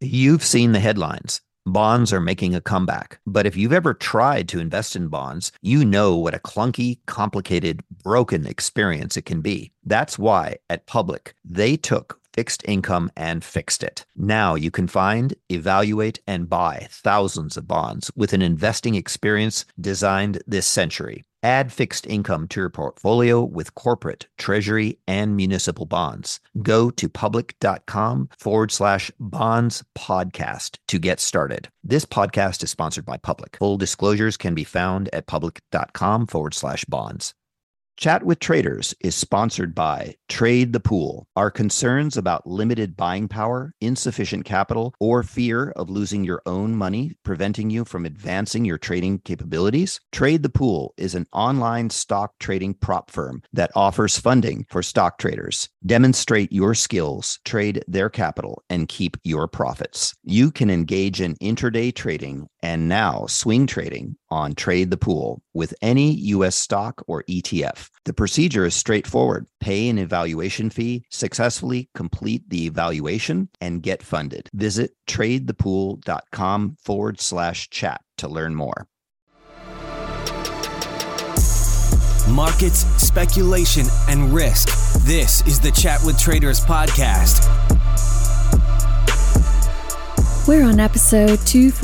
You've seen the headlines. Bonds are making a comeback. But if you've ever tried to invest in bonds, you know what a clunky, complicated, broken experience it can be. That's why at Public, they took fixed income and fixed it. Now you can find, evaluate, and buy thousands of bonds with an investing experience designed this century. Add fixed income to your portfolio with corporate, treasury, and municipal bonds. Go to public.com/bonds podcast to get started. This podcast is sponsored by Public. Full disclosures can be found at public.com/bonds. Chat with Traders is sponsored by Trade the Pool. Are concerns about limited buying power, insufficient capital, or fear of losing your own money preventing you from advancing your trading capabilities? Trade the Pool is an online stock trading prop firm that offers funding for stock traders. Demonstrate your skills, trade their capital, and keep your profits. You can engage in intraday trading and now swing trading on Trade the Pool with any U.S. stock or ETF. The procedure is straightforward. Pay an evaluation fee, successfully complete the evaluation, and get funded. Visit tradethepool.com/chat to learn more. Markets, speculation, and risk. This is the Chat with Traders podcast. We're on episode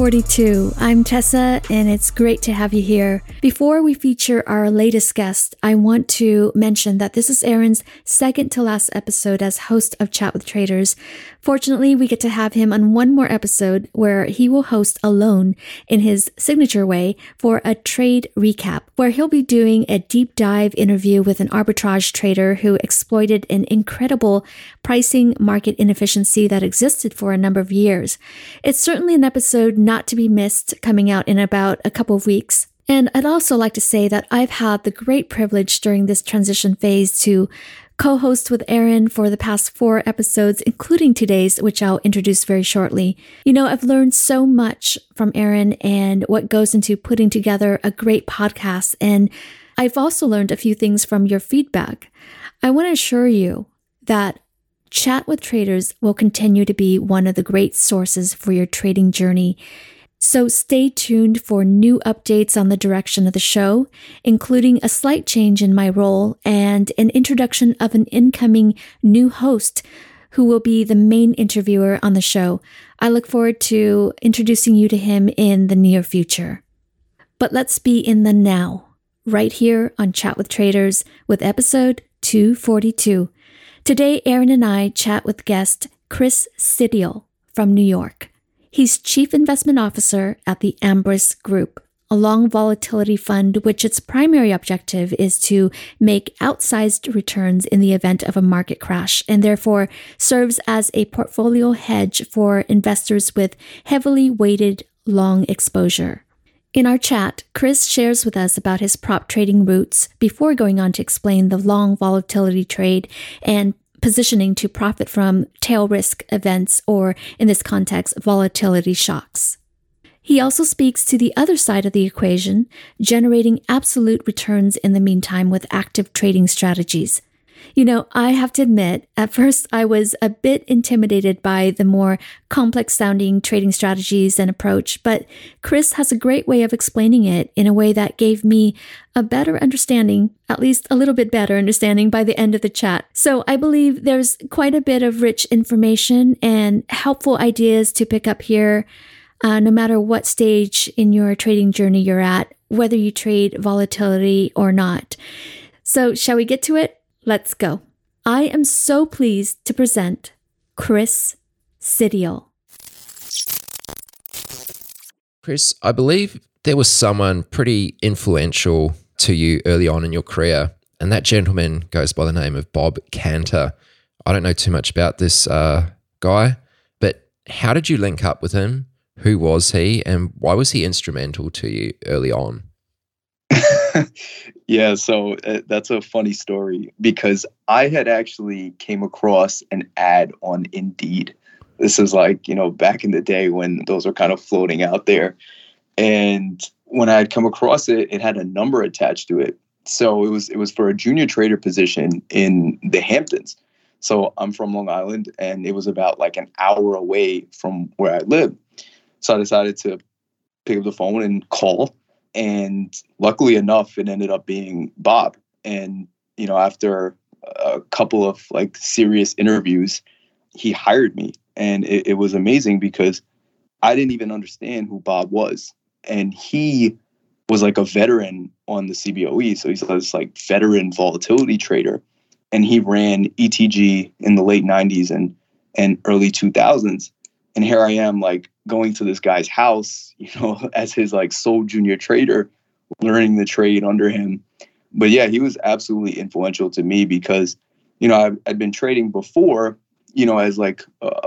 242. I'm Tessa, and it's great to have you here. Before we feature our latest guest, I want to mention that this is Aaron's second to last episode as host of Chat with Traders. Fortunately, we get to have him on one more episode where he will host alone in his signature way for a trade recap, where he'll be doing a deep dive interview with an arbitrage trader who exploited an incredible pricing market inefficiency that existed for a number of years. It's certainly an episode not to be missed, coming out in about a couple of weeks. And I'd also like to say that I've had the great privilege during this transition phase to co-host with Aaron for the past 4 episodes, including today's, which I'll introduce very shortly. You know, I've learned so much from Aaron and what goes into putting together a great podcast. And I've also learned a few things from your feedback. I want to assure you that Chat with Traders will continue to be one of the great sources for your trading journey. So stay tuned for new updates on the direction of the show, including a slight change in my role and an introduction of an incoming new host who will be the main interviewer on the show. I look forward to introducing you to him in the near future. But let's be in the now, right here on Chat with Traders with episode 242. Today, Aaron and I chat with guest Chris Sidial from New York. He's Chief Investment Officer at the Ambris Group, a long volatility fund which its primary objective is to make outsized returns in the event of a market crash, and therefore serves as a portfolio hedge for investors with heavily weighted long exposure. In our chat, Chris shares with us about his prop trading roots before going on to explain the long volatility trade and positioning to profit from tail risk events, or in this context, volatility shocks. He also speaks to the other side of the equation, generating absolute returns in the meantime with active trading strategies. You know, I have to admit, at first I was a bit intimidated by the more complex sounding trading strategies and approach, but Chris has a great way of explaining it in a way that gave me a better understanding, at least a little bit better understanding by the end of the chat. So I believe there's quite a bit of rich information and helpful ideas to pick up here, no matter what stage in your trading journey you're at, whether you trade volatility or not. So shall we get to it? Let's go. I am so pleased to present Chris Sidial. Chris, I believe there was someone pretty influential to you early on in your career, and that gentleman goes by the name of Bob Cantor. I don't know too much about this guy, but how did you link up with him? Who was he, and why was he instrumental to you early on? Yeah, so that's a funny story because I had actually came across an ad on Indeed. This is like, back in the day when those were kind of floating out there. And when I had come across it, it had a number attached to it. So it was for a junior trader position in the Hamptons. So I'm from Long Island, and it was about like an hour away from where I live. So I decided to pick up the phone and call. And luckily enough, it ended up being Bob. And, after a couple of like serious interviews, he hired me. And it was amazing because I didn't even understand who Bob was. And he was like a veteran on the CBOE. So he's this like veteran volatility trader. And he ran ETG in the late 90s and early 2000s. And here I am like going to this guy's house, as his like sole junior trader, learning the trade under him. But yeah, he was absolutely influential to me because, I'd been trading before, as like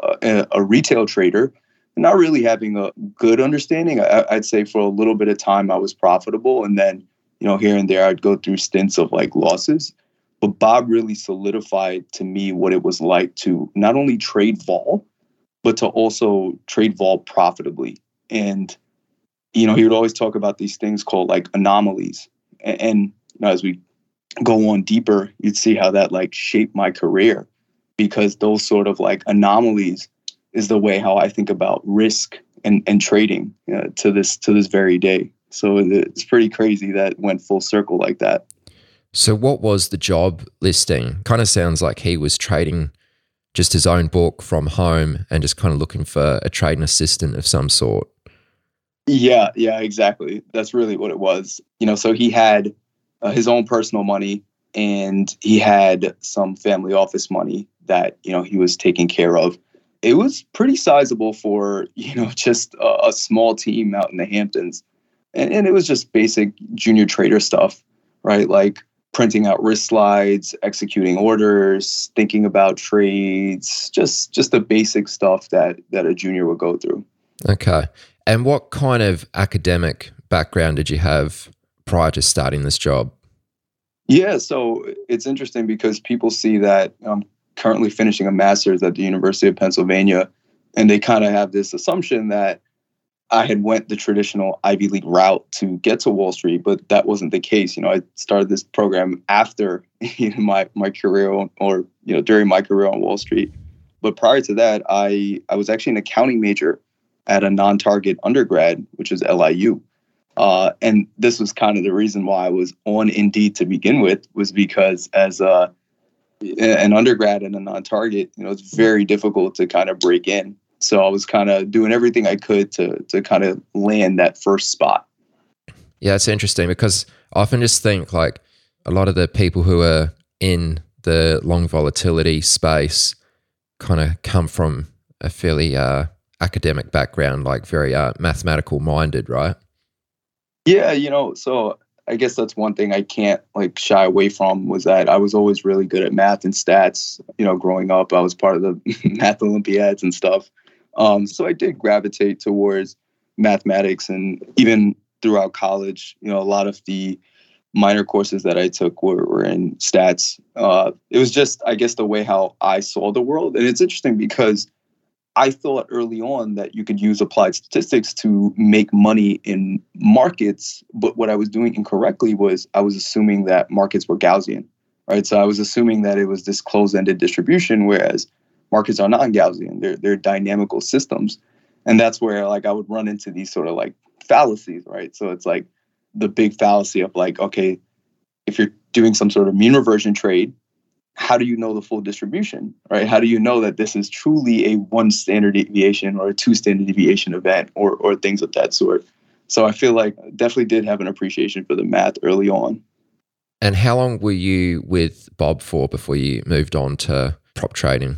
a retail trader, not really having a good understanding. I'd say for a little bit of time I was profitable. And then, here and there I'd go through stints of like losses. But Bob really solidified to me what it was like to not only trade vol, but to also trade vol profitably. And, he would always talk about these things called like anomalies. And as we go on deeper, you'd see how that like shaped my career, because those sort of like anomalies is the way how I think about risk and trading to this very day. So it's pretty crazy that it went full circle like that. So what was the job listing? Kind of sounds like he was trading just his own book from home and just kind of looking for a trading assistant of some sort. Yeah, exactly. That's really what it was. So he had his own personal money, and he had some family office money that, he was taking care of. It was pretty sizable for, just a small team out in the Hamptons. And it was just basic junior trader stuff, right? Like printing out risk slides, executing orders, thinking about trades, just the basic stuff that a junior would go through. Okay. And what kind of academic background did you have prior to starting this job? Yeah, so it's interesting because people see that I'm currently finishing a master's at the University of Pennsylvania, and they kind of have this assumption that I had went the traditional Ivy League route to get to Wall Street, but that wasn't the case. I started this program after my career or during my career on Wall Street. But prior to that, I was actually an accounting major at a non-target undergrad, which is LIU. And this was kind of the reason why I was on Indeed to begin with, was because as an undergrad and a non-target, it's very difficult to kind of break in. So I was kind of doing everything I could to kind of land that first spot. Yeah, it's interesting because I often just think like a lot of the people who are in the long volatility space kind of come from a fairly academic background, like very mathematical minded, right? Yeah, so I guess that's one thing I can't like shy away from, was that I was always really good at math and stats. Growing up, I was part of the math Olympiads and stuff. So I did gravitate towards mathematics, and even throughout college, a lot of the minor courses that I took were in stats. It was just, I guess, the way how I saw the world. And it's interesting because I thought early on that you could use applied statistics to make money in markets. But what I was doing incorrectly was I was assuming that markets were Gaussian, right? So I was assuming that it was this closed-ended distribution, whereas markets are non-Gaussian. They're dynamical systems. And that's where like I would run into these sort of like fallacies, right? So it's like the big fallacy of like, okay, if you're doing some sort of mean reversion trade, how do you know the full distribution, right? How do you know that this is truly a 1 standard deviation or a 2 standard deviation event or things of that sort? So I feel like I definitely did have an appreciation for the math early on. And how long were you with Bob for before you moved on to prop trading?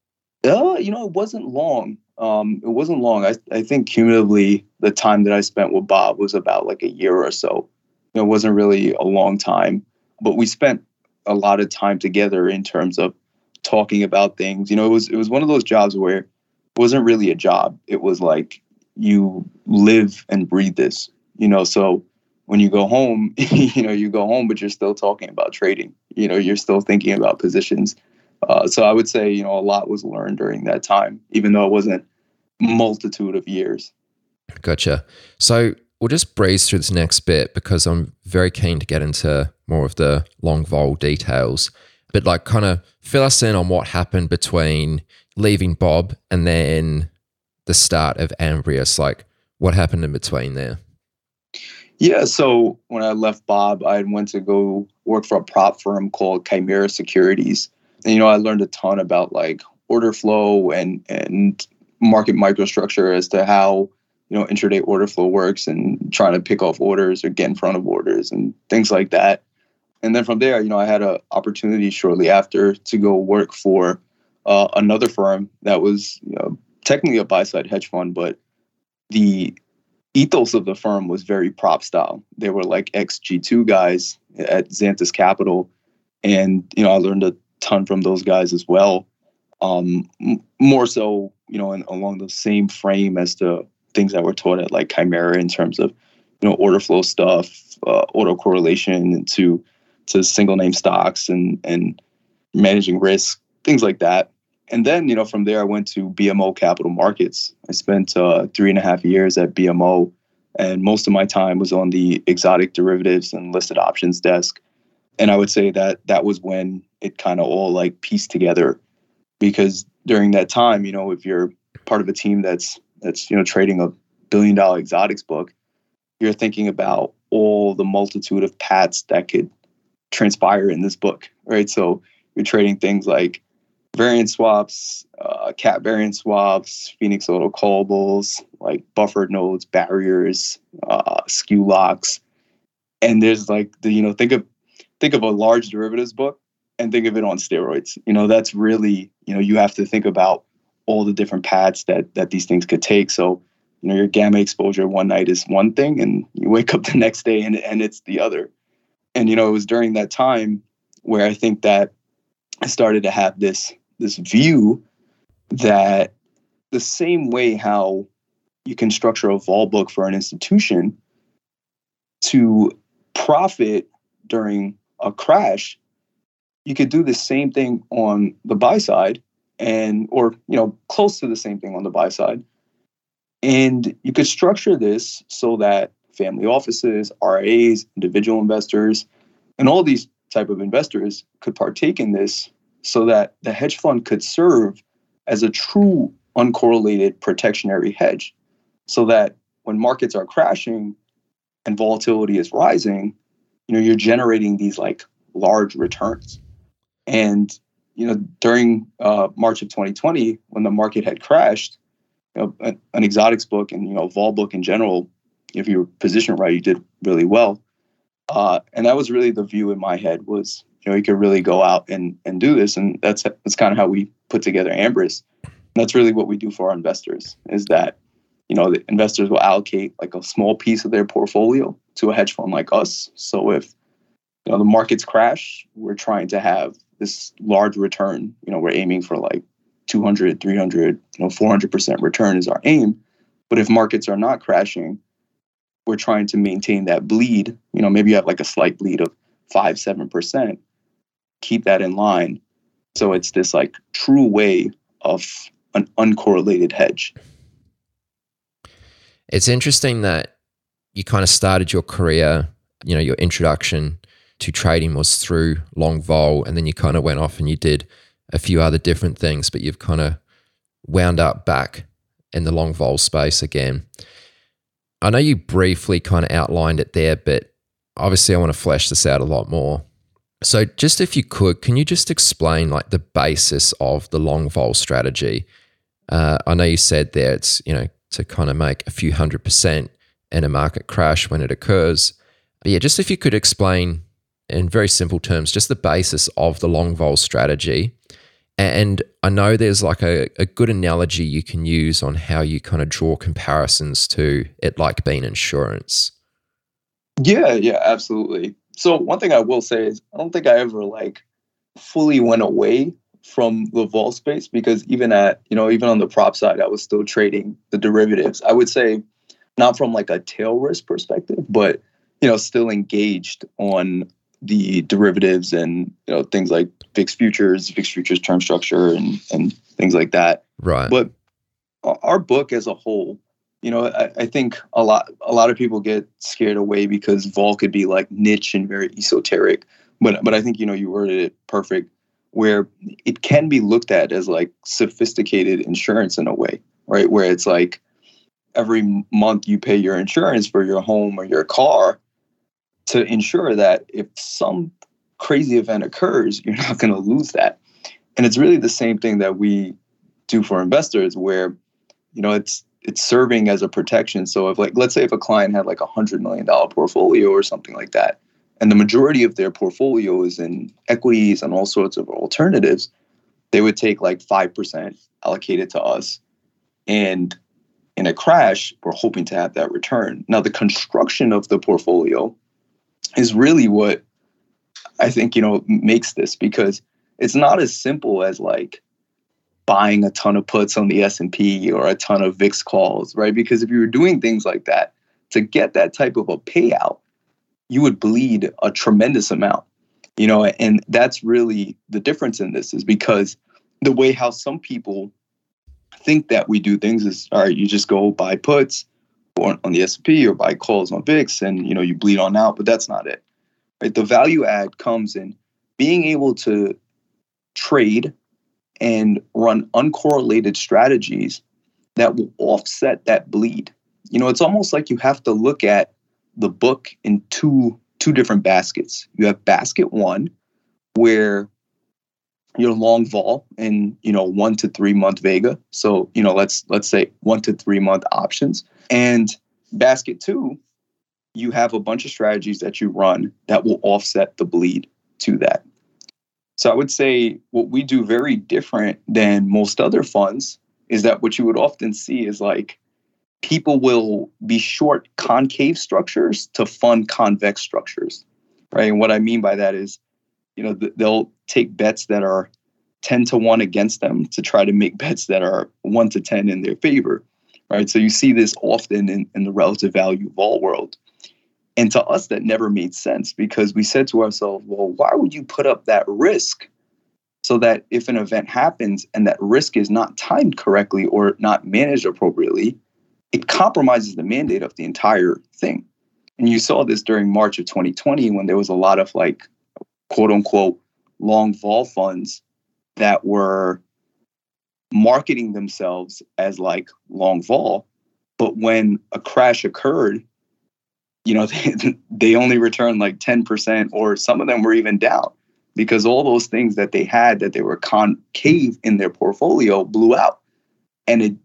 It wasn't long. It wasn't long. I think cumulatively the time that I spent with Bob was about like a year or so. It wasn't really a long time, but we spent a lot of time together in terms of talking about things. It was one of those jobs where it wasn't really a job. It was like you live and breathe this, so when you go home, you go home, but you're still talking about trading, you're still thinking about positions. So I would say, a lot was learned during that time, even though it wasn't multitude of years. Gotcha. So we'll just breeze through this next bit because I'm very keen to get into more of the long vol details. but like kind of fill us in on what happened between leaving Bob and then the start of Ambrius. Like what happened in between there? Yeah, so when I left Bob, I went to go work for a prop firm called Chimera Securities. And, I learned a ton about like order flow and market microstructure as to how, intraday order flow works and trying to pick off orders or get in front of orders and things like that. And then from there, I had an opportunity shortly after to go work for another firm that was technically a buy-side hedge fund, but the ethos of the firm was very prop style. They were like ex-G2 guys at Xanthus Capital. And, I learned a ton from those guys as well. More so, and along the same frame as the things that were taught at like Chimera in terms of, order flow stuff, auto correlation to single name stocks and managing risk, things like that. And then, from there, I went to BMO Capital Markets. I spent 3.5 years at BMO, and most of my time was on the exotic derivatives and listed options desk. And I would say that was when it kind of all like pieced together, because during that time, if you're part of a team that's trading $1 billion exotics book, you're thinking about all the multitude of paths that could transpire in this book, right? So you're trading things like variance swaps, cap variance swaps, Phoenix auto callables, like buffered nodes, barriers, skew locks, and there's like think of a large derivatives book and think of it on steroids. That's really you have to think about all the different paths that these things could take. So your gamma exposure one night is one thing, and you wake up the next day and it's the other. And it was during that time where I think that I started to have this view that the same way how you can structure a vol book for an institution to profit during a crash, you could do the same thing on the buy side or close to the same thing on the buy side. And you could structure this so that family offices, RIAs, individual investors, and all these type of investors could partake in this, so that the hedge fund could serve as a true uncorrelated protectionary hedge, so that when markets are crashing and volatility is rising, you're generating these like large returns. And, during March of 2020, when the market had crashed, an exotics book and, vol book in general, if you were positioned right, you did really well. And that was really the view in my head was, you could really go out and do this. And that's kind of how we put together Ambrius. And that's really what we do for our investors, is that, the investors will allocate like a small piece of their portfolio to a hedge fund like us. So if, the markets crash, we're trying to have this large return. We're aiming for like 200, 300, 400% return is our aim. But if markets are not crashing, we're trying to maintain that bleed. Maybe you have like a slight bleed of 5-7%. Keep that in line. So it's this like true way of an uncorrelated hedge. It's interesting that you kind of started your career, your introduction to trading was through long vol, and then you kind of went off and you did a few other different things, but you've kind of wound up back in the long vol space again. I know you briefly kind of outlined it there, but obviously I want to flesh this out a lot more. So just if you could, can you just explain like the basis of the long vol strategy? I know you said there it's, to kind of make a few 100% in a market crash when it occurs. But yeah, just if you could explain in very simple terms, just the basis of the long vol strategy. And I know there's like a good analogy you can use on how you kind of draw comparisons to it like being insurance. Yeah, absolutely. So one thing I will say is I don't think I ever like fully went away from the vol space, because even on the prop side, I was still trading the derivatives. I would say not from like a tail risk perspective, but, still engaged on the derivatives and, things like fixed futures term structure and things like that. Right. But our book as a whole, I think a lot of people get scared away because vol could be like niche and very esoteric. But I think, you worded it perfect. where it can be looked at as like sophisticated insurance in a way, right? Where it's like every month you pay your insurance for your home or your car to ensure that if some crazy event occurs, you're not going to lose that. And it's really the same thing that we do for investors, where, you know, it's serving as a protection. So if, like, let's say if a client had like $100 million portfolio or something like that, and the majority of their portfolio is in equities and all sorts of alternatives, they would take like 5% allocated to us. And in a crash, we're hoping to have that return. Now, the construction of the portfolio is really what I think, you know, makes this, because it's not as simple as like buying a ton of puts on the S&P or a ton of VIX calls, right? Because if you were doing things like that, to get that type of a payout, you would bleed a tremendous amount, you know, and that's really the difference in this, is because the way how some people think that we do things is, all right, you just go buy puts on the S&P or buy calls on VIX and, you know, you bleed on out, but that's not it, right? The value add comes in being able to trade and run uncorrelated strategies that will offset that bleed. You know, it's almost like you have to look at the book in two different baskets. You have basket one, where you're long vol in, you know, 1 to 3 month Vega. So, you know, let's say 1 to 3 month options. And basket two, you have a bunch of strategies that you run that will offset the bleed to that. So I would say what we do very different than most other funds is that what you would often see is like people will be short concave structures to fund convex structures, right? And what I mean by that is, you know, they'll take bets that are 10 to 1 against them to try to make bets that are 1 to 10 in their favor, right? So you see this often in the relative value vol world. And to us, that never made sense, because we said to ourselves, well, why would you put up that risk so that if an event happens and that risk is not timed correctly or not managed appropriately, it compromises the mandate of the entire thing. And you saw this during March of 2020 when there was a lot of like, quote unquote, long vol funds that were marketing themselves as like long vol. But when a crash occurred, you know, they only returned like 10%, or some of them were even down, because all those things that they had that they were concave in their portfolio blew out. And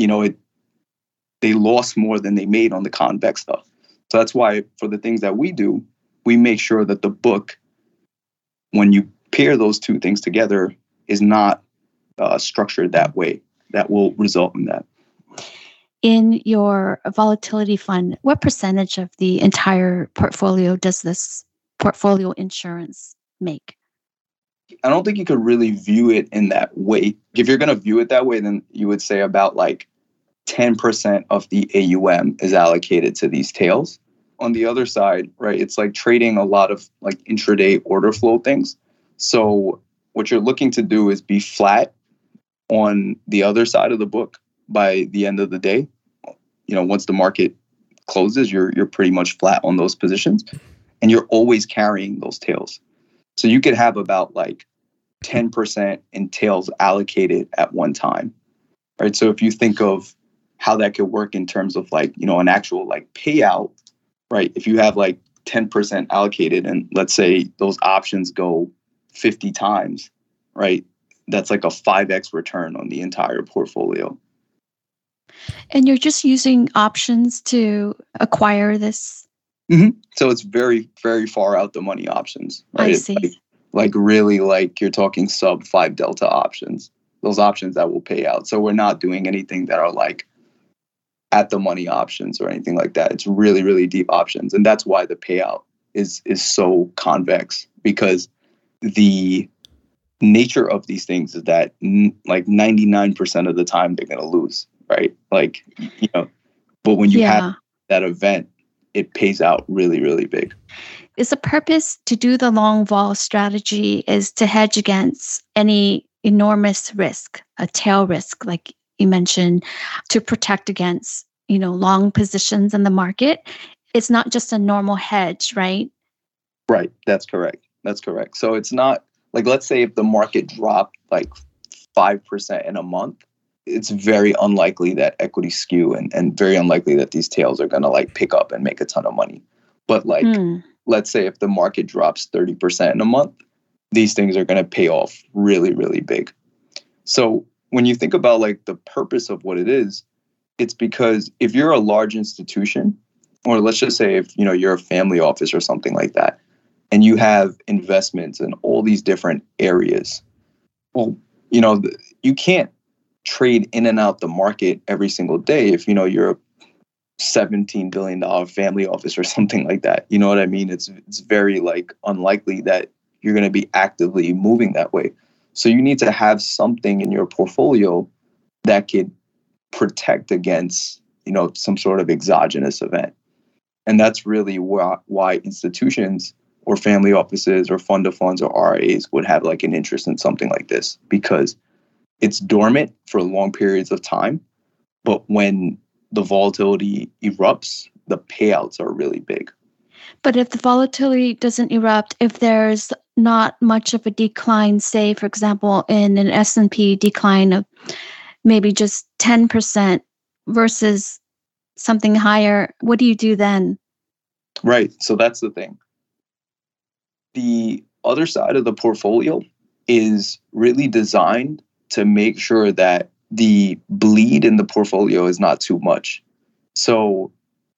they lost more than they made on the convex stuff. So that's why for the things that we do, we make sure that the book, when you pair those two things together, is not structured that way. That will result in that. In your volatility fund, what percentage of the entire portfolio does this portfolio insurance make? I don't think you could really view it in that way. If you're going to view it that way, then you would say about like 10% of the AUM is allocated to these tails. On the other side, right, it's like trading a lot of like intraday order flow things. So what you're looking to do is be flat on the other side of the book by the end of the day. You know, once the market closes, you're pretty much flat on those positions, and you're always carrying those tails. So you could have about like 10% in tails allocated at one time, right? So if you think of how that could work in terms of like, you know, an actual like payout, right? If you have like 10% allocated and let's say those options go 50 times, right? That's like a 5x return on the entire portfolio. And you're just using options to acquire this? Mm-hmm. So it's very, very far out the money options. Right? I see. Like really like you're talking sub 5 delta options, those options that will pay out. So we're not doing anything that are like at the money options or anything like that. It's really, really deep options. And that's why the payout is so convex, because the nature of these things is that like 99% of the time they're going to lose, right? Like, you know, but when you have that event, it pays out really, really big. Is the purpose to do the long vol strategy is to hedge against any enormous risk, a tail risk, like you mentioned, to protect against, you know, long positions in the market? It's not just a normal hedge, right? Right. That's correct. So it's not Like, let's say if the market dropped like 5% in a month, it's very unlikely that equity skew and very unlikely that these tails are going to like pick up and make a ton of money. But like, let's say if the market drops 30% in a month, these things are going to pay off really, really big. So when you think about like the purpose of what it is, it's because if you're a large institution, or let's just say if, you know, you're a family office or something like that, and you have investments in all these different areas, well, you know, you can't trade in and out the market every single day if, you know, you're a $17 billion family office or something like that. You know what I mean? It's very like unlikely that you're going to be actively moving that way. So you need to have something in your portfolio that could protect against, you know, some sort of exogenous event. And that's really why institutions or family offices or fund of funds or RIAs would have like an interest in something like this, because it's dormant for long periods of time. But when the volatility erupts, the payouts are really big. But if the volatility doesn't erupt, if there's not much of a decline, say, for example, in an S&P decline of maybe just 10% versus something higher, what do you do then? Right. So that's the thing. The other side of the portfolio is really designed to make sure that the bleed in the portfolio is not too much. So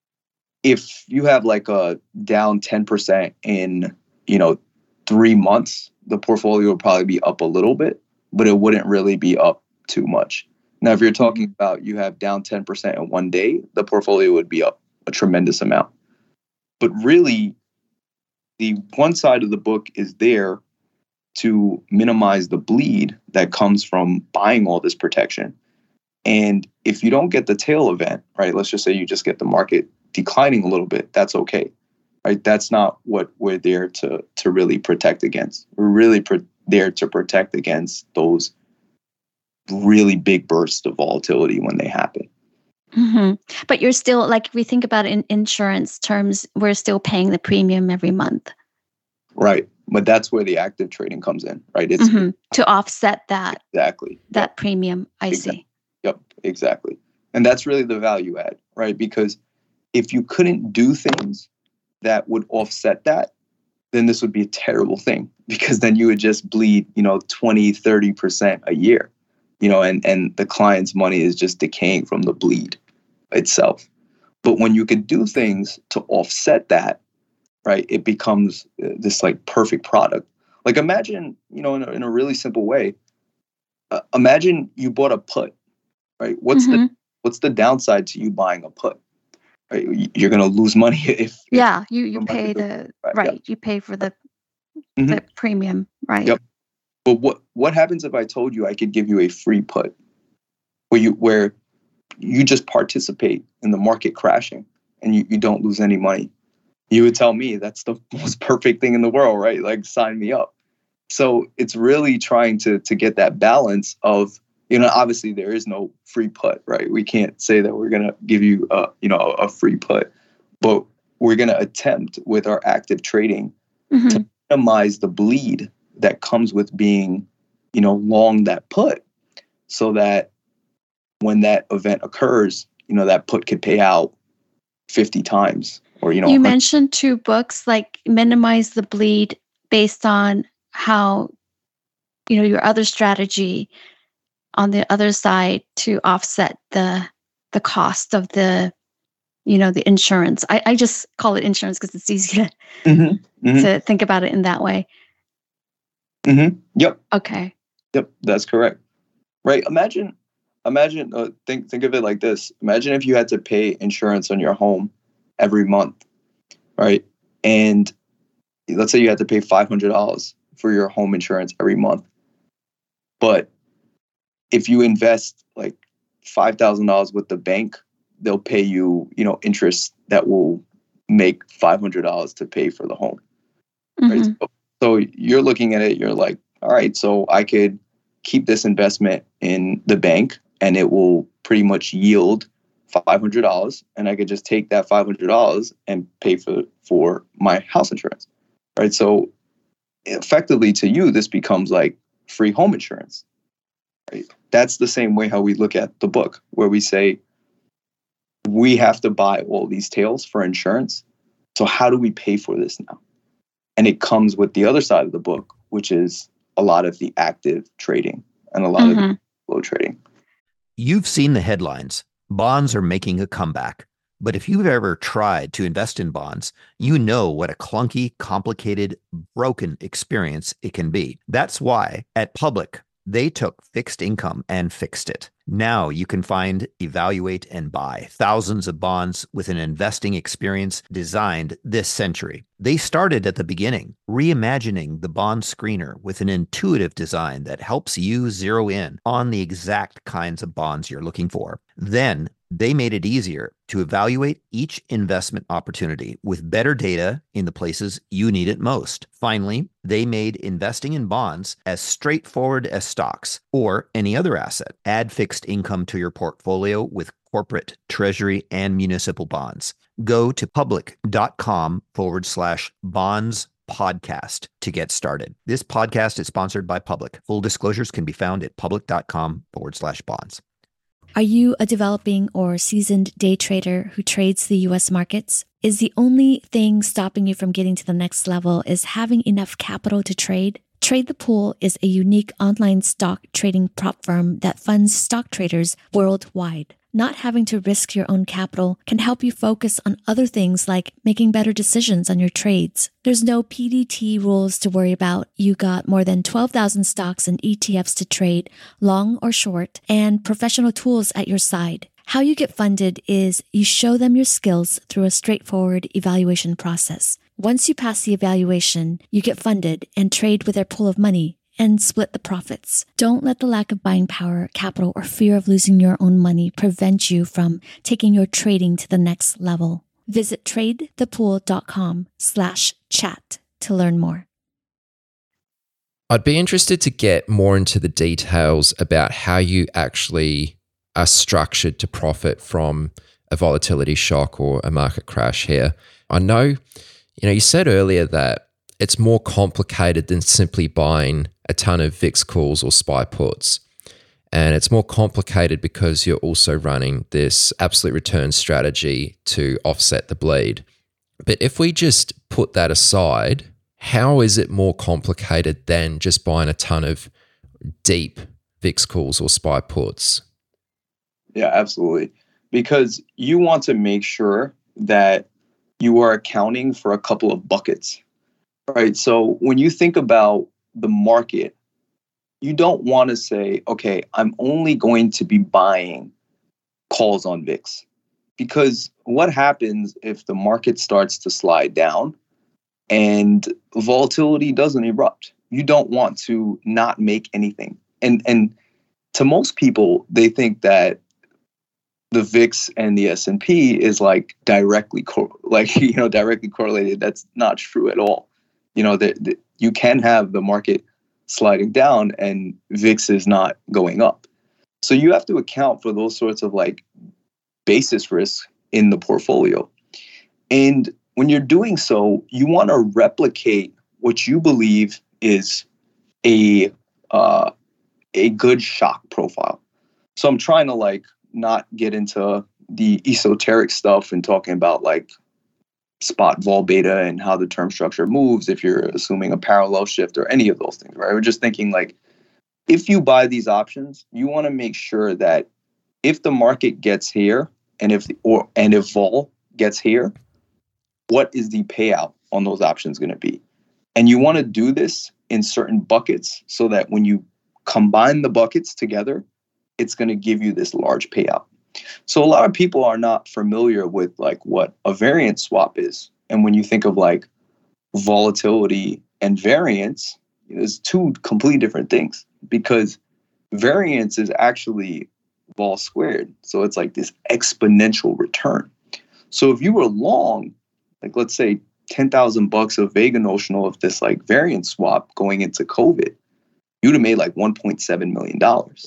if you have like a down 10% in, you know, 3 months, the portfolio will probably be up a little bit, but it wouldn't really be up too much. Now, if you're talking about you have down 10% in one day, the portfolio would be up a tremendous amount. But really, the one side of the book is there to minimize the bleed that comes from buying all this protection. And if you don't get the tail event, right, let's just say you just get the market declining a little bit, that's okay, right? That's not what we're there to really protect against. We're really there to protect against those really big bursts of volatility when they happen. Mm-hmm. But you're still, like, if we think about it in insurance terms, we're still paying the premium every month. Right. But that's where the active trading comes in, right? It's to offset that. Exactly. That premium. I see. Yep, exactly. And that's really the value add, right? Because if you couldn't do things that would offset that, then this would be a terrible thing, because then you would just bleed, you know, 20, 30% a year, you know, and the client's money is just decaying from the bleed itself. But when you could do things to offset that, right, it becomes this like perfect product. Like imagine, you know, in a really simple way, imagine you bought a put, right? What's the downside to you buying a put? Right? You're going to lose money if you pay the you pay for the premium, right? Yep. But what happens if I told you I could give you a free put where you just participate in the market crashing and you don't lose any money? You would tell me that's the most perfect thing in the world, right? Like, sign me up. So it's really trying to get that balance of, you know, obviously there is no free put, right? We can't say that we're going to give you a free put, but we're going to attempt with our active trading to minimize the bleed that comes with being, you know, long that put, so that when that event occurs, you know, that put could pay out 50 times. Or, you know, you mentioned 2 books, like Minimize the Bleed, based on how, you know, your other strategy on the other side to offset the cost of the, you know, the insurance. I just call it insurance because it's easy to think about it in that way. Yep. Okay. Yep, that's correct. Right. Imagine. Think of it like this. Imagine if you had to pay insurance on your home every month, right? And let's say you had to pay $500 for your home insurance every month. But if you invest like $5,000 with the bank, they'll pay you, you know, interest that will make $500 to pay for the home. Right? So you're looking at it, you're like, all right, so I could keep this investment in the bank and it will pretty much yield $500, and I could just take that $500 and pay for my house insurance, right? So effectively to you, this becomes like free home insurance, right? That's the same way how we look at the book, where we say we have to buy all these tails for insurance. So how do we pay for this now? And it comes with the other side of the book, which is a lot of the active trading and a lot of the flow trading. You've seen the headlines. Bonds are making a comeback. But if you've ever tried to invest in bonds, you know what a clunky, complicated, broken experience it can be. That's why at Public, they took fixed income and fixed it. Now you can find, evaluate, and buy thousands of bonds with an investing experience designed this century. They started at the beginning, reimagining the bond screener with an intuitive design that helps you zero in on the exact kinds of bonds you're looking for. Then they made it easier to evaluate each investment opportunity with better data in the places you need it most. Finally, they made investing in bonds as straightforward as stocks or any other asset. Add fixed income to your portfolio with corporate, treasury, and municipal bonds. Go to public.com/bonds podcast to get started. This podcast is sponsored by Public. Full disclosures can be found at public.com/bonds. Are you a developing or seasoned day trader who trades the U.S. markets? Is the only thing stopping you from getting to the next level is having enough capital to trade? Trade the Pool is a unique online stock trading prop firm that funds stock traders worldwide. Not having to risk your own capital can help you focus on other things like making better decisions on your trades. There's no PDT rules to worry about. You got more than 12,000 stocks and ETFs to trade, long or short, and professional tools at your side. How you get funded is you show them your skills through a straightforward evaluation process. Once you pass the evaluation, you get funded and trade with their pool of money and split the profits. Don't let the lack of buying power, capital, or fear of losing your own money prevent you from taking your trading to the next level. Visit tradethepool.com/chat to learn more. I'd be interested to get more into the details about how you actually are structured to profit from a volatility shock or a market crash here. I know, you said earlier that it's more complicated than simply buying a ton of VIX calls or SPY puts. And it's more complicated because you're also running this absolute return strategy to offset the bleed. But if we just put that aside, how is it more complicated than just buying a ton of deep VIX calls or SPY puts? Yeah, absolutely. Because you want to make sure that you are accounting for a couple of buckets, right? So when you think about the market, you don't want to say, okay, I'm only going to be buying calls on VIX. Because what happens if the market starts to slide down and volatility doesn't erupt? You don't want to not make anything. And to most people, they think that the VIX and the S&P is like directly correlated. That's not true at all. You can have the market sliding down and VIX is not going up. So you have to account for those sorts of like basis risks in the portfolio. And when you're doing so, you want to replicate what you believe is a good shock profile. So I'm trying to not get into the esoteric stuff and talking about spot vol beta and how the term structure moves if you're assuming a parallel shift or any of those things, right? We're just thinking if you buy these options, you want to make sure that if the market gets here and if vol gets here, what is the payout on those options going to be? And you want to do this in certain buckets so that when you combine the buckets together, it's going to give you this large payout. So a lot of people are not familiar with what a variance swap is. And when you think of volatility and variance, there's two completely different things, because variance is actually vol squared. So it's this exponential return. So if you were long, let's say $10,000 of Vega notional of this variance swap going into COVID, you'd have made $1.7 million.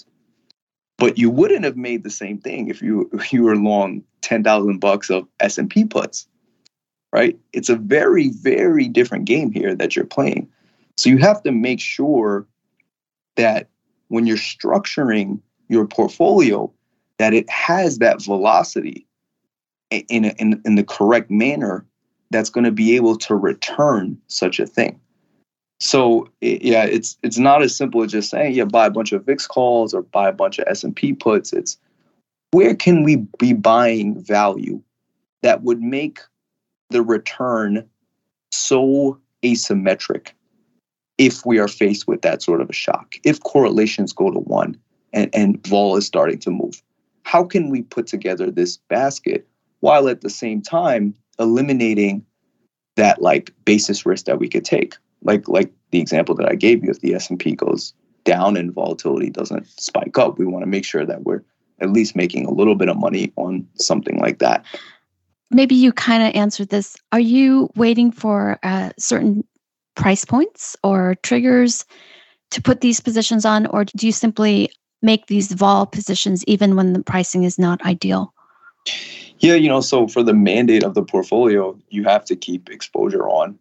But you wouldn't have made the same thing if you were long $10,000 of S&P puts, right? It's a very, very different game here that you're playing. So you have to make sure that when you're structuring your portfolio, that it has that velocity in the correct manner that's going to be able to return such a thing. So it's not as simple as just saying, buy a bunch of VIX calls or buy a bunch of S&P puts. It's where can we be buying value that would make the return so asymmetric if we are faced with that sort of a shock, if correlations go to 1 and vol is starting to move. How can we put together this basket while at the same time eliminating that like basis risk that we could take? Like the example that I gave you, if the S&P goes down and volatility doesn't spike up, we want to make sure that we're at least making a little bit of money on something like that. Maybe you kind of answered this. Are you waiting for certain price points or triggers to put these positions on, or do you simply make these vol positions even when the pricing is not ideal? Yeah, so for the mandate of the portfolio, you have to keep exposure on.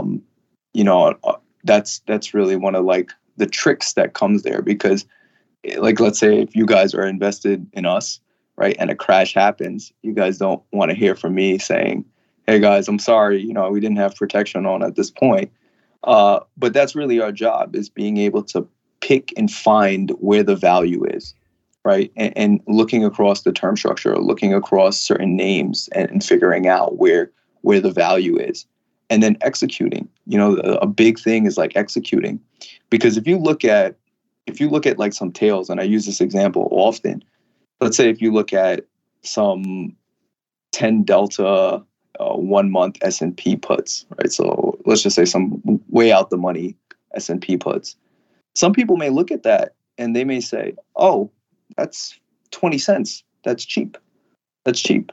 That's really one of like the tricks that comes there, because like, let's say if you guys are invested in us, right, and a crash happens, you guys don't want to hear from me saying, hey guys, I'm sorry, we didn't have protection on at this point. But that's really our job, is being able to pick and find where the value is, right? And looking across the term structure, looking across certain names and figuring out where the value is, and then executing. A big thing is like executing, because if you look at like some tails, and I use this example often, let's say if you look at some 10 delta 1 month S&P puts, right? So let's just say some way out the money S&P puts. Some people may look at that and they may say, oh, that's 20 cents. That's cheap. That's cheap.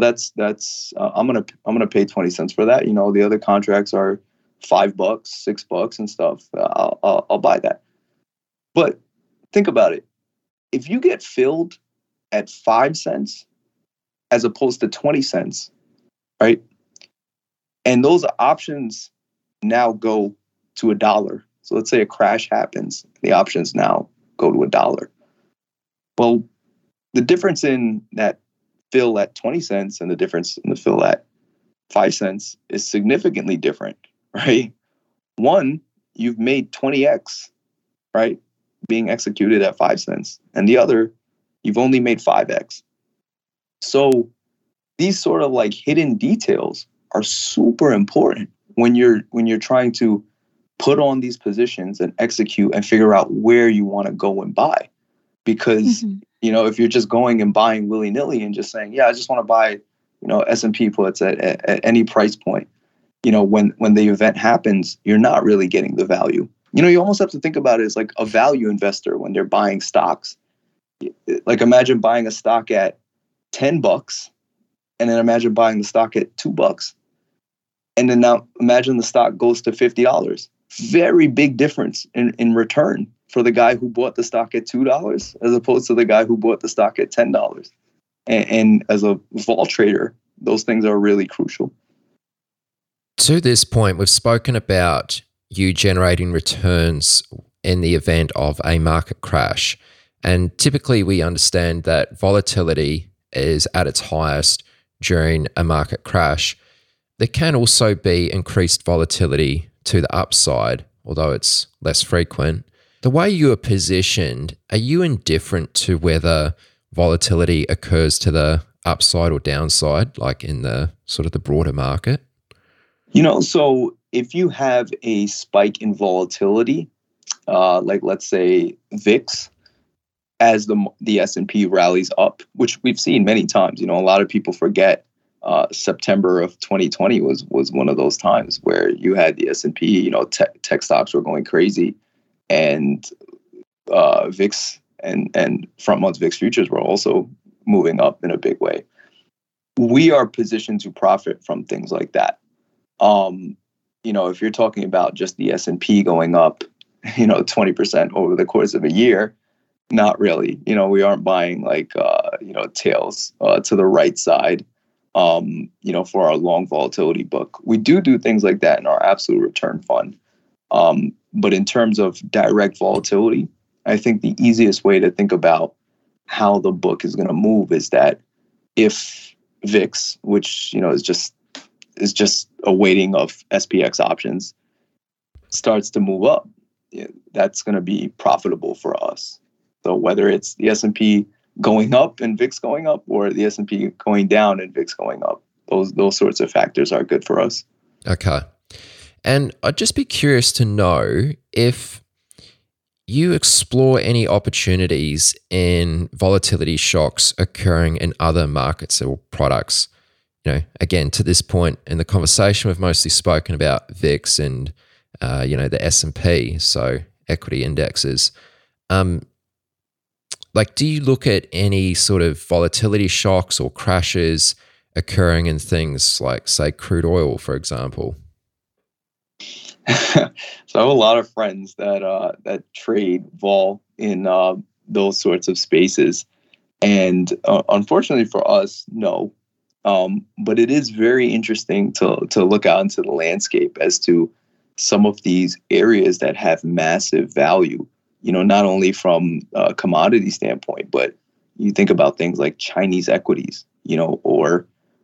I'm going to pay 20 cents for that. The other contracts are $5, $6 and stuff. I'll buy that. But think about it. If you get filled at 5 cents as opposed to 20 cents, right? And those options now go to $1. So let's say a crash happens, the options now go to $1. Well, the difference in that fill at 20 cents and the difference in the fill at 5 cents is significantly different, right? One, you've made 20x, right, being executed at 5 cents. And the other, you've only made 5x. So these sort of like hidden details are super important when you're trying to put on these positions and execute and figure out where you want to go and buy. Because, if you're just going and buying willy-nilly and just saying, I just want to buy, S&P puts at any price point, when the event happens, you're not really getting the value. You almost have to think about it as like a value investor when they're buying stocks. Like imagine buying a stock at $10 and then imagine buying the stock at $2. And then now imagine the stock goes to $50. Very big difference in return for the guy who bought the stock at $2 as opposed to the guy who bought the stock at $10. And as a vol trader, those things are really crucial. To this point, we've spoken about you generating returns in the event of a market crash. And typically we understand that volatility is at its highest during a market crash. There can also be increased volatility to the upside, although it's less frequent. The way you are positioned, are you indifferent to whether volatility occurs to the upside or downside, like in the sort of the broader market? So if you have a spike in volatility, like let's say VIX, as the S&P rallies up, which we've seen many times, a lot of people forget September of 2020 was one of those times where you had the S&P, tech stocks were going crazy, and VIX and front month VIX futures were also moving up in a big way. We are positioned to profit from things like that. If you're talking about just the S&P going up, 20% over the course of a year, not really. We aren't buying like, tails to the right side, for our long volatility book. We do things like that in our absolute return fund. But in terms of direct volatility, I think the easiest way to think about how the book is going to move is that if VIX, which is just a weighting of SPX options, starts to move up, that's going to be profitable for us. So whether it's the S&P going up and VIX going up, or the S&P going down and VIX going up, those sorts of factors are good for us. Okay. And I'd just be curious to know if you explore any opportunities in volatility shocks occurring in other markets or products. Again, to this point in the conversation, we've mostly spoken about VIX and, the S&P, so equity indexes. Do you look at any sort of volatility shocks or crashes occurring in things like, say, crude oil, for example? So I have a lot of friends that trade vol in those sorts of spaces, and unfortunately for us, no. But it is very interesting to look out into the landscape as to some of these areas that have massive value. Not only from a commodity standpoint, but you think about things like Chinese equities, or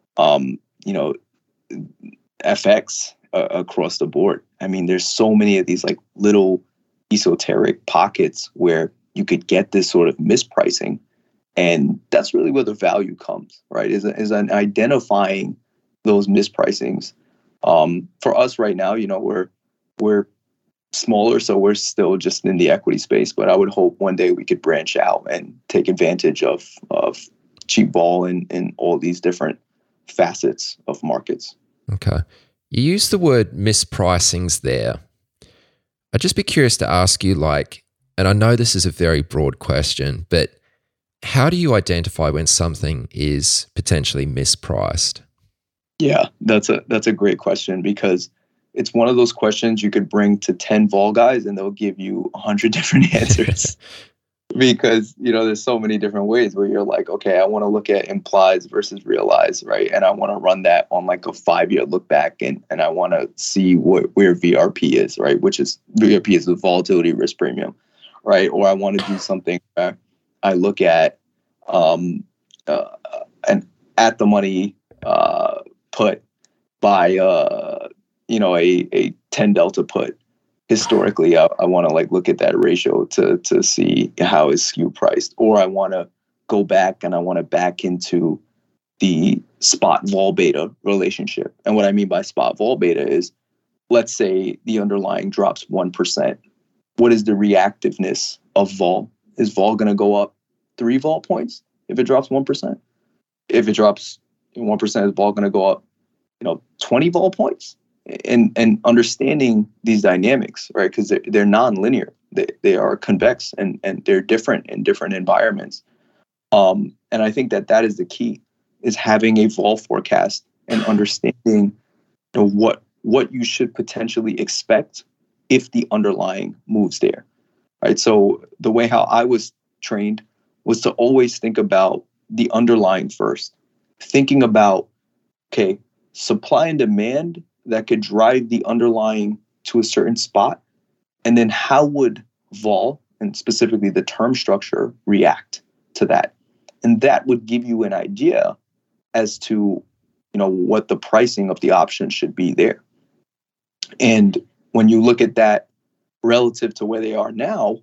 FX across the board. I mean, there's so many of these like little esoteric pockets where you could get this sort of mispricing, and that's really where the value comes, right? Is an identifying those mispricings. For us right now, we're smaller, so we're still just in the equity space. But I would hope one day we could branch out and take advantage of cheap vol in all these different facets of markets. Okay. You use the word mispricings there. I'd just be curious to ask you, and I know this is a very broad question, but how do you identify when something is potentially mispriced? Yeah, that's a great question, because it's one of those questions you could bring to 10 vol guys and they'll give you 100 different answers. Because, there's so many different ways where you're like, okay, I want to look at implies versus realized, right? And I want to run that on like a 5-year look back, and I want to see where VRP is, right? Which is VRP is the volatility risk premium, right? Or I want to do something where I look at an at the money put by a 10 delta put. Historically, I want to look at that ratio to see how is skew priced, or I want to go back and I want to back into the spot vol beta relationship. And what I mean by spot vol beta is, let's say the underlying drops 1%. What is the reactiveness of vol? Is vol going to go up 3 vol points if it drops 1%? If it drops 1%, is vol going to go up 20 vol points? And understanding these dynamics, right? Because they're non-linear. They are convex and they're different in different environments. And I think that is the key, is having a vol forecast and understanding what you should potentially expect if the underlying moves there, right? So the way how I was trained was to always think about the underlying first, thinking about, okay, supply and demand that could drive the underlying to a certain spot, and then how would vol, and specifically the term structure, react to that? And that would give you an idea as to what the pricing of the option should be there. And when you look at that relative to where they are now,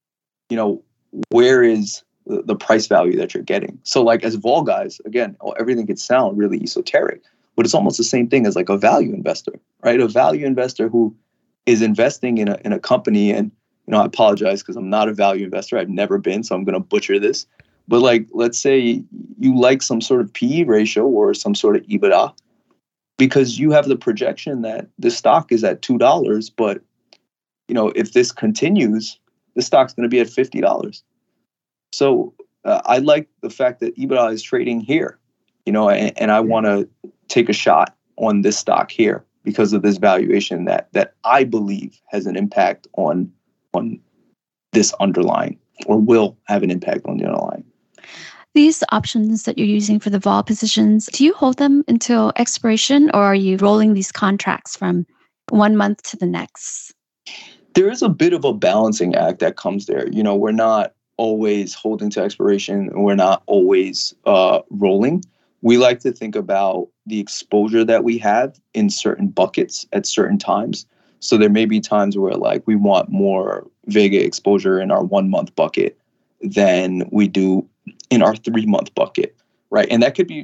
where is the price value that you're getting? So as vol guys, again, everything could sound really esoteric, but it's almost the same thing as a value investor, right? A value investor who is investing in a company, and I apologize because I'm not a value investor. I've never been, so I'm going to butcher this. But let's say you like some sort of PE ratio or some sort of EBITDA, because you have the projection that the stock is at $2, but if this continues, the stock's going to be at $50. So I like the fact that EBITDA is trading here, and I want to take a shot on this stock here because of this valuation that I believe has an impact on this underlying, or will have an impact on the underlying. These options that you're using for the vol positions, do you hold them until expiration, or are you rolling these contracts from 1 month to the next? There is a bit of a balancing act that comes there. We're not always holding to expiration, and we're not always rolling. We like to think about the exposure that we have in certain buckets at certain times. So there may be times where like we want more Vega exposure in our 1 month bucket than we do in our 3 month bucket, right? And that could be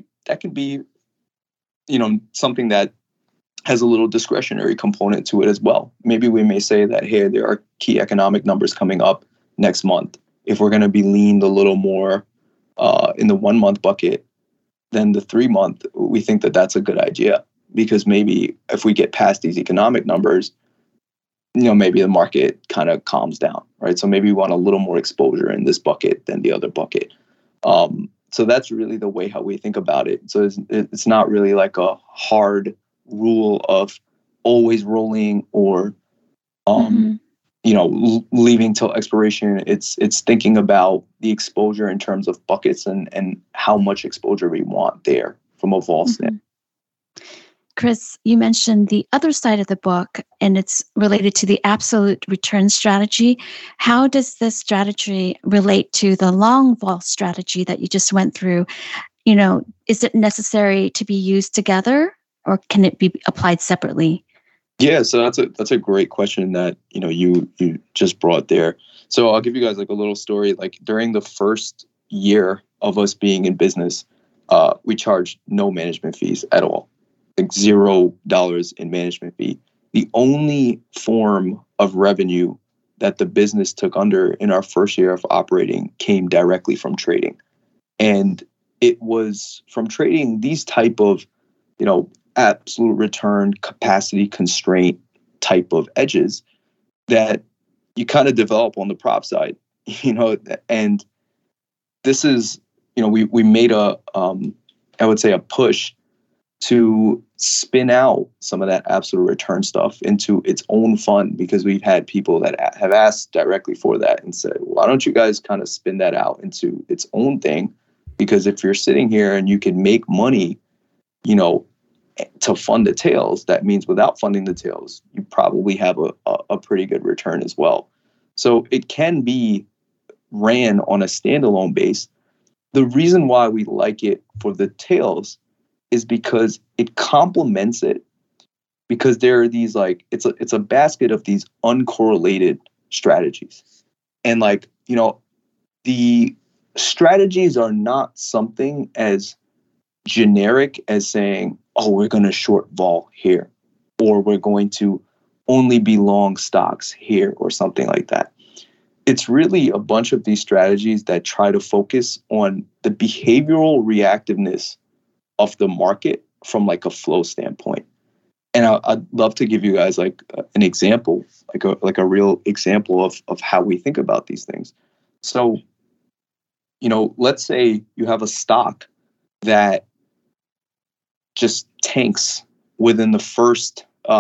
something that has a little discretionary component to it as well. Maybe we may say that, hey, there are key economic numbers coming up next month. If we're going to be leaned a little more in the 1 month bucket than the 3 month, we think that that's a good idea, because maybe if we get past these economic numbers, maybe the market kind of calms down, right? So maybe we want a little more exposure in this bucket than the other bucket. So that's really the way how we think about it. So it's not really like a hard rule of always rolling or leaving till expiration. It's thinking about the exposure in terms of buckets and how much exposure we want there from a vol standpoint. Chris, you mentioned the other side of the book, and it's related to the absolute return strategy. How does this strategy relate to the long vol strategy that you just went through? Is it necessary to be used together, or can it be applied separately? Yeah, so that's a great question that you just brought there. So I'll give you guys like a little story. Like during the first year of us being in business, we charged no management fees at all, like $0 in management fee. The only form of revenue that the business took under in our first year of operating came directly from trading, and it was from trading these type of absolute return capacity constraint type of edges that you kind of develop on the prop side, and this is, we made a push to spin out some of that absolute return stuff into its own fund, because we've had people that have asked directly for that and said, why don't you guys kind of spin that out into its own thing? Because if you're sitting here and you can make money, to fund the tails, that means without funding the tails, you probably have a pretty good return as well. So it can be ran on a standalone base. The reason why we like it for the tails is because it complements it, because there are these it's a basket of these uncorrelated strategies. And the strategies are not something as generic as saying, oh, we're going to short vol here, or we're going to only be long stocks here, or something like that. It's really a bunch of these strategies that try to focus on the behavioral reactiveness of the market from a flow standpoint. And I'd love to give you guys an example, like a real example of how we think about these things. So, let's say you have a stock that just tanks within the first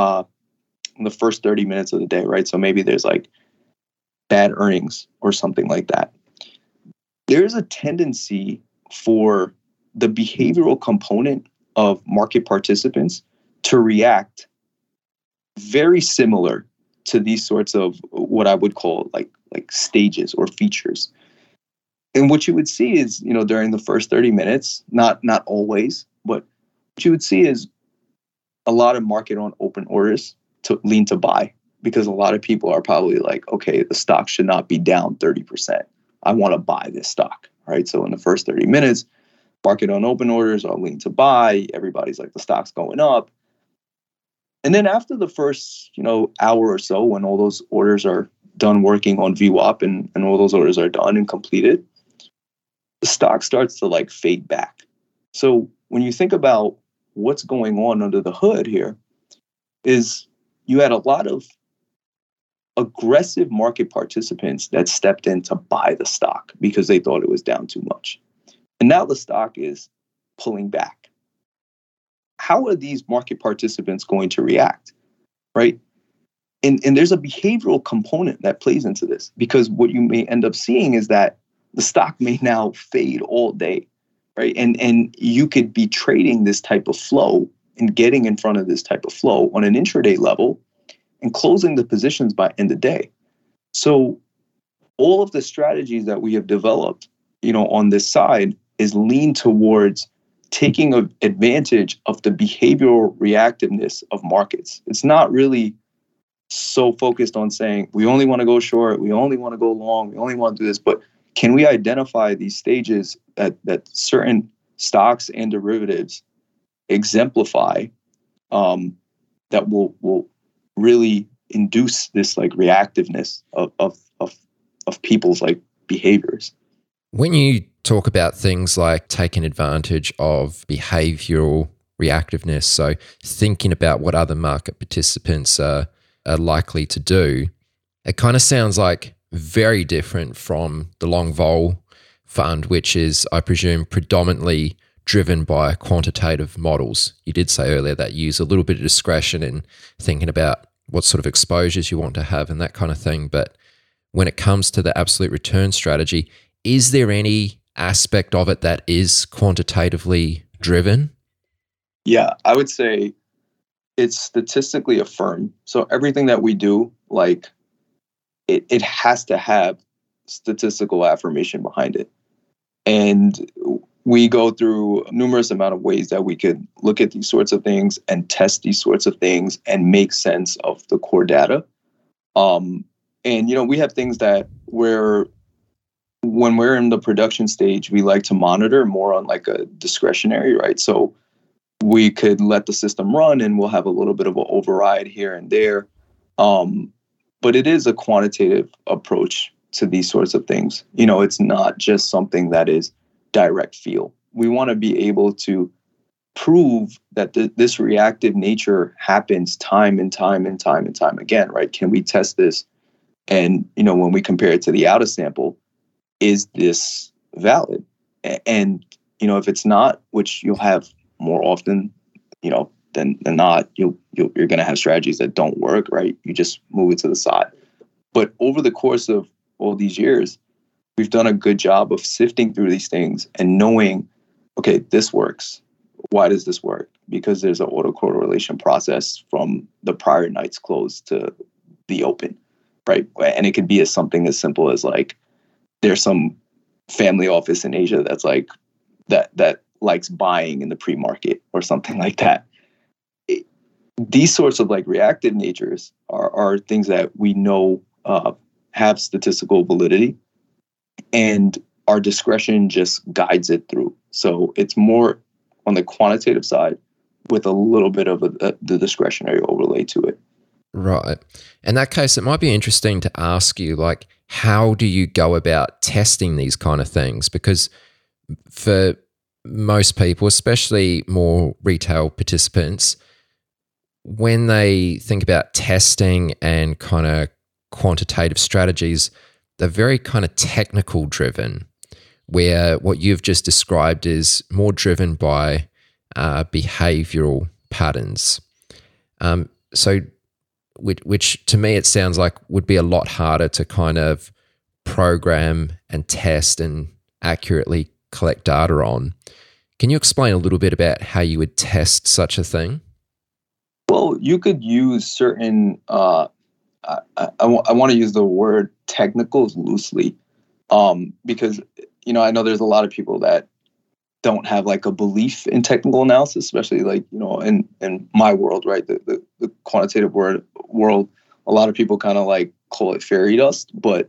30 minutes of the day, right? So maybe there's bad earnings or something like that. There's a tendency for the behavioral component of market participants to react very similar to these sorts of what I would call like stages or features. And what you would see is, during the first 30 minutes, not always, but what you would see is a lot of market on open orders to lean to buy, because a lot of people are probably like, okay, the stock should not be down 30%. I want to buy this stock, right? So in the first 30 minutes, market on open orders are lean to buy. Everybody's like, the stock's going up. And then after the first, hour or so, when all those orders are done working on VWAP and all those orders are done and completed, the stock starts to fade back. So when you think about what's going on under the hood here, is you had a lot of aggressive market participants that stepped in to buy the stock because they thought it was down too much. And now the stock is pulling back. How are these market participants going to react, right? And there's a behavioral component that plays into this, because what you may end up seeing is that the stock may now fade all day, right? And you could be trading this type of flow and getting in front of this type of flow on an intraday level, and closing the positions by end of day. So all of the strategies that we have developed, on this side is lean towards taking advantage of the behavioral reactiveness of markets. It's not really so focused on saying we only want to go short, we only want to go long, we only want to do this, but can we identify these stages that certain stocks and derivatives exemplify that will really induce this like reactiveness of people's like behaviors? When you talk about things like taking advantage of behavioral reactiveness, so thinking about what other market participants are likely to do, it kind of sounds like very different from the long vol fund, which is, I presume, predominantly driven by quantitative models. You did say earlier that you use a little bit of discretion in thinking about what sort of exposures you want to have and that kind of thing. But when it comes to the absolute return strategy, is there any aspect of it that is quantitatively driven? Yeah, I would say it's statistically affirmed. So everything that we do, like it has to have statistical affirmation behind it. And we go through numerous amount of ways that we could look at these sorts of things and test these sorts of things and make sense of the core data. And, we have things that when we're in the production stage, we like to monitor more on like a discretionary, right? So we could let the system run and we'll have a little bit of an override here and there. But it is a quantitative approach to these sorts of things. It's not just something that is direct feel. We want to be able to prove that this reactive nature happens time and time and time and time again, right? Can we test this? And, when we compare it to the outer sample, is this valid? And, if it's not, which you'll have more often, than not, you're going to have strategies that don't work, right? You just move it to the side. But over the course of all these years, we've done a good job of sifting through these things and knowing, okay, this works. Why does this work? Because there's an autocorrelation process from the prior night's close to the open, right? And it could be something as simple as like, there's some family office in Asia that's like, that likes buying in the pre-market or something like that. These sorts of like reactive natures are things that we know have statistical validity, and our discretion just guides it through. So it's more on the quantitative side with a little bit of the discretionary overlay to it. Right. In that case, it might be interesting to ask you, like, how do you go about testing these kind of things? Because for most people, especially more retail participants, when they think about testing and kind of quantitative strategies, they're very kind of technical driven, where what you've just described is more driven by behavioral patterns. So which to me, it sounds like would be a lot harder to kind of program and test and accurately collect data on. Can you explain a little bit about how you would test such a thing? Well, you could use certain, I want to use the word technicals loosely, because, I know there's a lot of people that don't have like a belief in technical analysis, especially like, in my world, right? The quantitative world, a lot of people kind of like call it fairy dust, but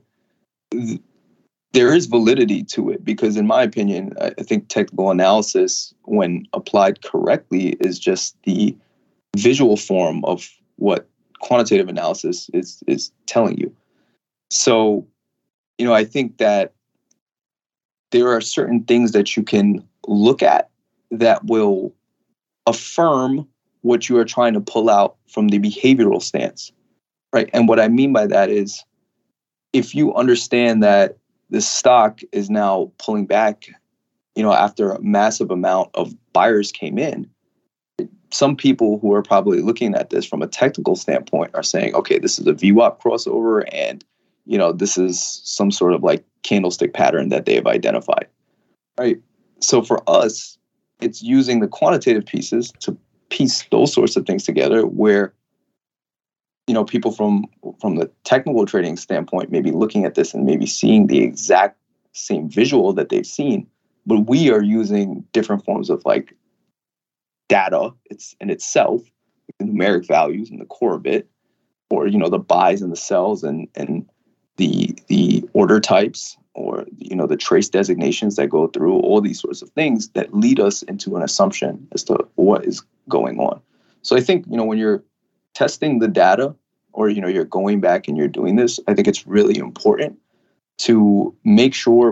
there is validity to it, because in my opinion, I think technical analysis, when applied correctly, is just the visual form of what quantitative analysis is telling you. So, I think that there are certain things that you can look at that will affirm what you are trying to pull out from the behavioral stance, right? And what I mean by that is, if you understand that the stock is now pulling back, after a massive amount of buyers came in, some people who are probably looking at this from a technical standpoint are saying, okay, this is a VWAP crossover, and this is some sort of like candlestick pattern that they have identified, right? So for us, it's using the quantitative pieces to piece those sorts of things together, where people from the technical trading standpoint, maybe looking at this and maybe seeing the exact same visual that they've seen, but we are using different forms of like data in itself, the numeric values and the core of it, or the buys and the sells and the order types, or the trace designations that go through, all these sorts of things that lead us into an assumption as to what is going on. So I think when you're testing the data, or you're going back and you're doing this, I think it's really important to make sure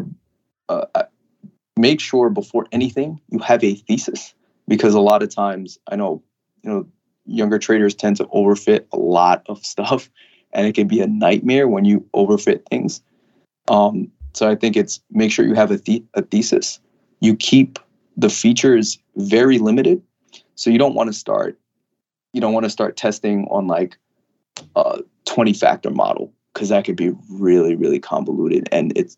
before anything you have a thesis, because a lot of times I know younger traders tend to overfit a lot of stuff, and it can be a nightmare when you overfit things. So I think it's make sure you have a thesis. You keep the features very limited, so you don't want to start testing on like a 20-factor model, because that could be really, really convoluted, and it's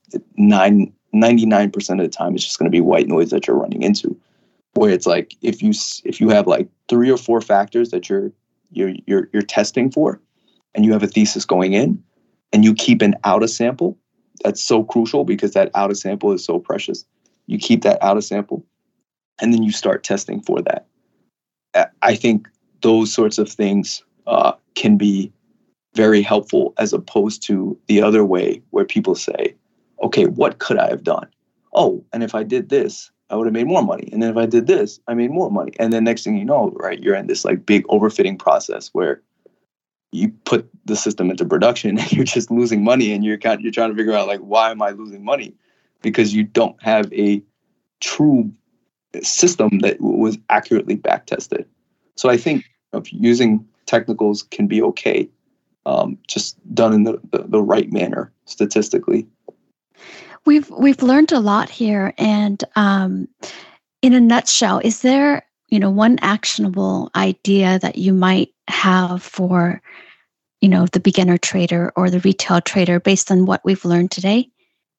99% of the time it's just going to be white noise that you're running into. Where it's like if you have like 3 or 4 factors that you're testing for, and you have a thesis going in, and you keep an outer sample, that's so crucial, because that outer sample is so precious. You keep that outer sample, and then you start testing for that. I think those sorts of things can be very helpful, as opposed to the other way where people say, okay, what could I have done? Oh, and if I did this, I would have made more money. And then if I did this, I made more money. And then next thing you know, right, you're in this like big overfitting process where you put the system into production and you're just losing money, and you're trying to figure out like, why am I losing money? Because you don't have a true system that was accurately back tested. So I think using technicals can be okay, just done in the right manner statistically. We've learned a lot here, and in a nutshell, is there one actionable idea that you might have for the beginner trader or the retail trader based on what we've learned today?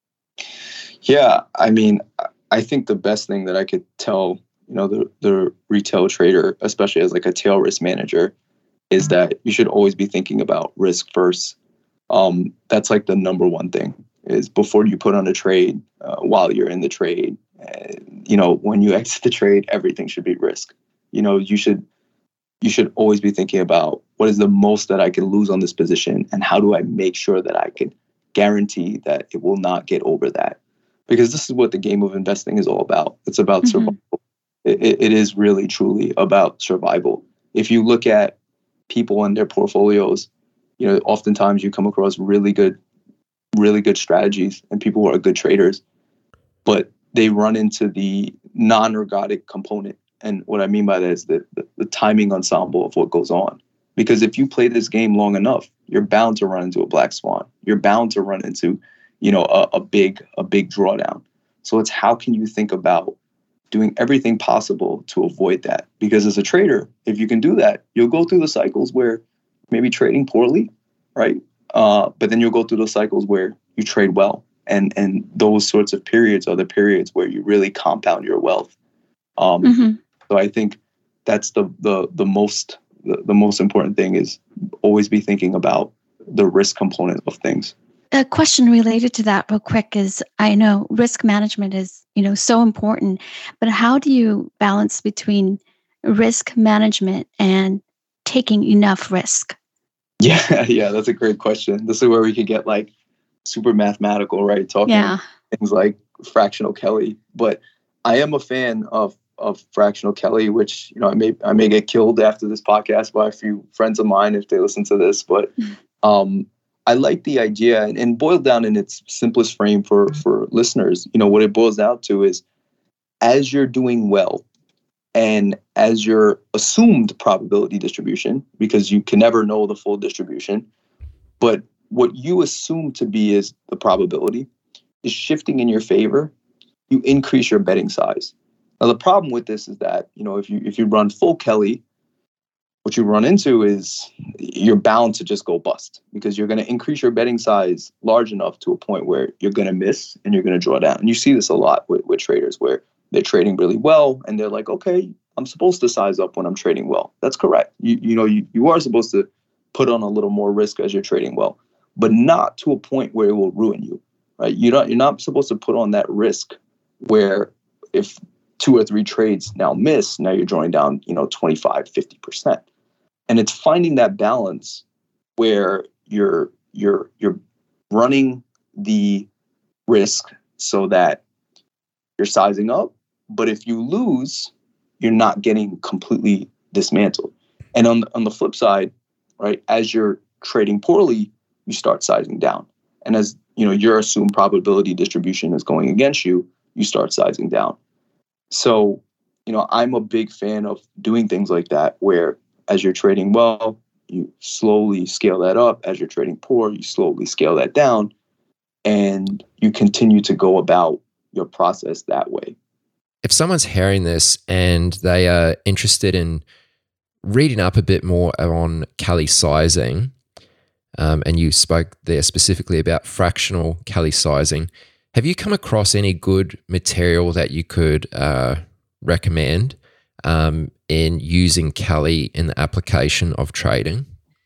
Yeah, I mean, I think the best thing that I could tell the retail trader, especially as like a tail risk manager, is that you should always be thinking about risk first. That's like the number one thing, is before you put on a trade, while you're in the trade, when you exit the trade, everything should be risk. You should always be thinking about what is the most that I can lose on this position, and how do I make sure that I can guarantee that it will not get over that. Because this is what the game of investing is all about. It's about survival. It is really, truly about survival. If you look at people and their portfolios, oftentimes you come across really good strategies and people who are good traders, but they run into the non-ergodic component. And what I mean by that is the timing ensemble of what goes on. Because if you play this game long enough, you're bound to run into a black swan. You're bound to run into, a big drawdown. So it's how can you think about doing everything possible to avoid that? Because as a trader, if you can do that, you'll go through the cycles where maybe trading poorly, right? But then you'll go through the cycles where you trade well. And those sorts of periods are the periods where you really compound your wealth. So I think that's the most important thing, is always be thinking about the risk component of things. A question related to that real quick is, I know risk management is, so important, but how do you balance between risk management and taking enough risk? Yeah, that's a great question. This is where we could get like super mathematical, right? Talking things like fractional Kelly. But I am a fan of fractional Kelly, which I may get killed after this podcast by a few friends of mine if they listen to this. But I like the idea, and boiled down in its simplest frame for listeners. What it boils down to is, as you're doing well, and as your assumed probability distribution, because you can never know the full distribution, but what you assume to be is the probability is shifting in your favor, you increase your betting size. Now, the problem with this is that, if you run full Kelly, what you run into is you're bound to just go bust, because you're going to increase your betting size large enough to a point where you're going to miss and you're going to draw down. And you see this a lot with traders, where they're trading really well and they're like, okay, I'm supposed to size up when I'm trading well. That's correct. You are supposed to put on a little more risk as you're trading well, but not to a point where it will ruin you, right? You're not supposed to put on that risk where if 2 or 3 trades now miss, now you're drawing down, 25, 50%. And it's finding that balance where you're running the risk so that you're sizing up, but if you lose, you're not getting completely dismantled. And on the flip side, right, as you're trading poorly, you start sizing down. And as your assumed probability distribution is going against you, you start sizing down. So, I'm a big fan of doing things like that, where as you're trading well, you slowly scale that up. As you're trading poor, you slowly scale that down. And you continue to go about your process that way. If someone's hearing this and they are interested in reading up a bit more on Kelly sizing, and you spoke there specifically about fractional Kelly sizing, have you come across any good material that you could recommend in using Kelly in the application of trading?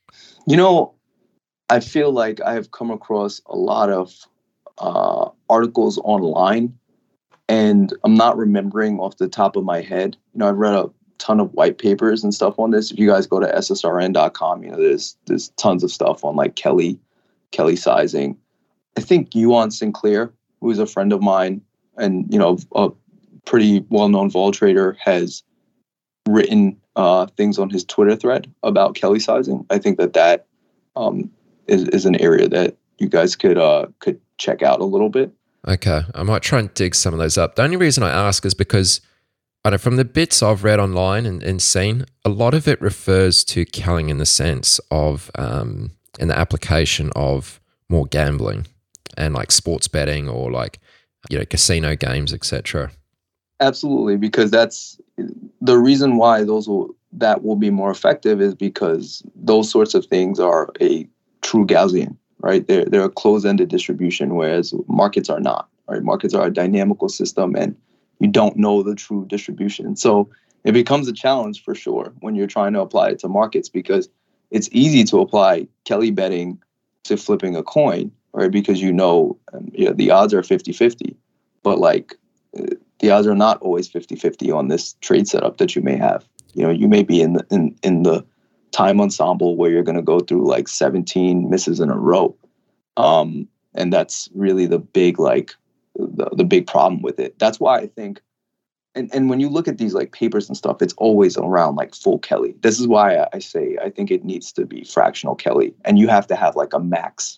I feel like I have come across a lot of articles online, and I'm not remembering off the top of my head. I've read a ton of white papers and stuff on this. If you guys go to ssrn.com, there's tons of stuff on like Kelly sizing. I think Yuan Sinclair, who is a friend of mine and a pretty well-known vol trader, has written things on his Twitter thread about Kelly sizing. I think that is an area that you guys could check out a little bit. Okay, I might try and dig some of those up. The only reason I ask is because I know from the bits I've read online and seen, a lot of it refers to Kelly in the sense of in the application of more gambling and like sports betting or like casino games, etc. Absolutely, because that's the reason why that will be more effective, is because those sorts of things are a true Gaussian, right? They're a closed-ended distribution, whereas markets are not. Right? Markets are a dynamical system, and you don't know the true distribution. So it becomes a challenge for sure when you're trying to apply it to markets, because it's easy to apply Kelly betting to flipping a coin, right? Because the odds are 50-50, but like the odds are not always 50-50 on this trade setup that you may have. You may be in the time ensemble where you're going to go through like 17 misses in a row. And that's really the big, the big problem with it. That's why I think, and when you look at these like papers and stuff, it's always around like full Kelly. This is why I say I think it needs to be fractional Kelly, and you have to have like a max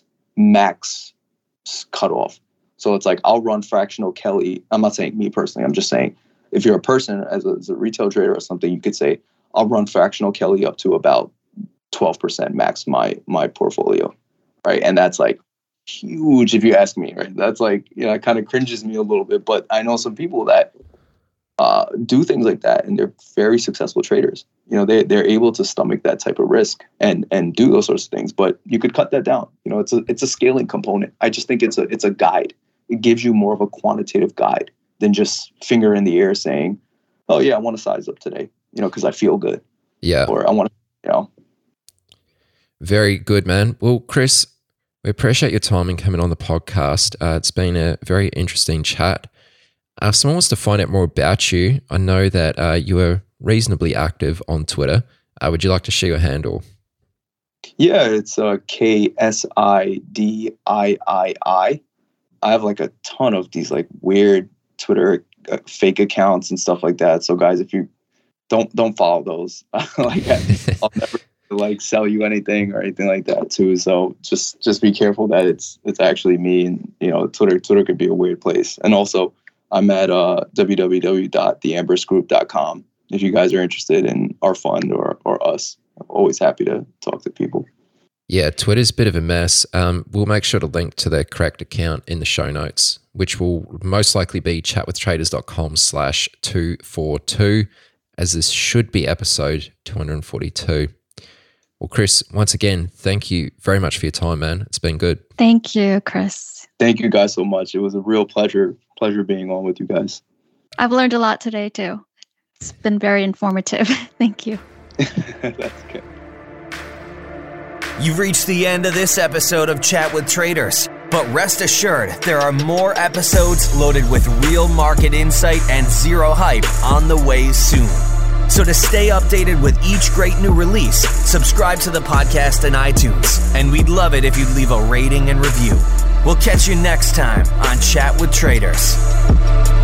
cutoff. So it's like, I'll run fractional Kelly. I'm not saying me personally. I'm just saying if you're a person as a retail trader or something, you could say, I'll run fractional Kelly up to about 12% max my portfolio, right? And that's like huge if you ask me, right? That's like, it kind of cringes me a little bit, but I know some people that do things like that, and they're very successful traders. They're able to stomach that type of risk and do those sorts of things. But you could cut that down. It's a scaling component. I just think it's a guide. It gives you more of a quantitative guide than just finger in the air saying, "Oh yeah, I want to size up today," because I feel good. Yeah. Or I want to, Very good, man. Well, Chris, we appreciate your time in coming on the podcast. It's been a very interesting chat. If someone wants to find out more about you, I know that you are reasonably active on Twitter. Would you like to share your handle? Yeah, it's KSIDIII. I have like a ton of these like weird Twitter fake accounts and stuff like that. So guys, if you don't follow those, I'll never like sell you anything or anything like that too. So just be careful that it's actually me, and Twitter could be a weird place. And also I'm at www.theambersgroup.com if you guys are interested in our fund or us. I'm always happy to talk to people. Yeah, Twitter's a bit of a mess. We'll make sure to link to the correct account in the show notes, which will most likely be chatwithtraders.com/242, as this should be episode 242. Well, Chris, once again, thank you very much for your time, man. It's been good. Thank you, Chris. Thank you guys so much. It was a real pleasure being on with you guys. I've learned a lot today too. It's been very informative. Thank you. That's good. You've reached the end of this episode of Chat with Traders, but rest assured there are more episodes loaded with real market insight and zero hype on the way soon. So to stay updated with each great new release, subscribe to the podcast in iTunes, and we'd love it if you'd leave a rating and review. We'll catch you next time on Chat with Traders.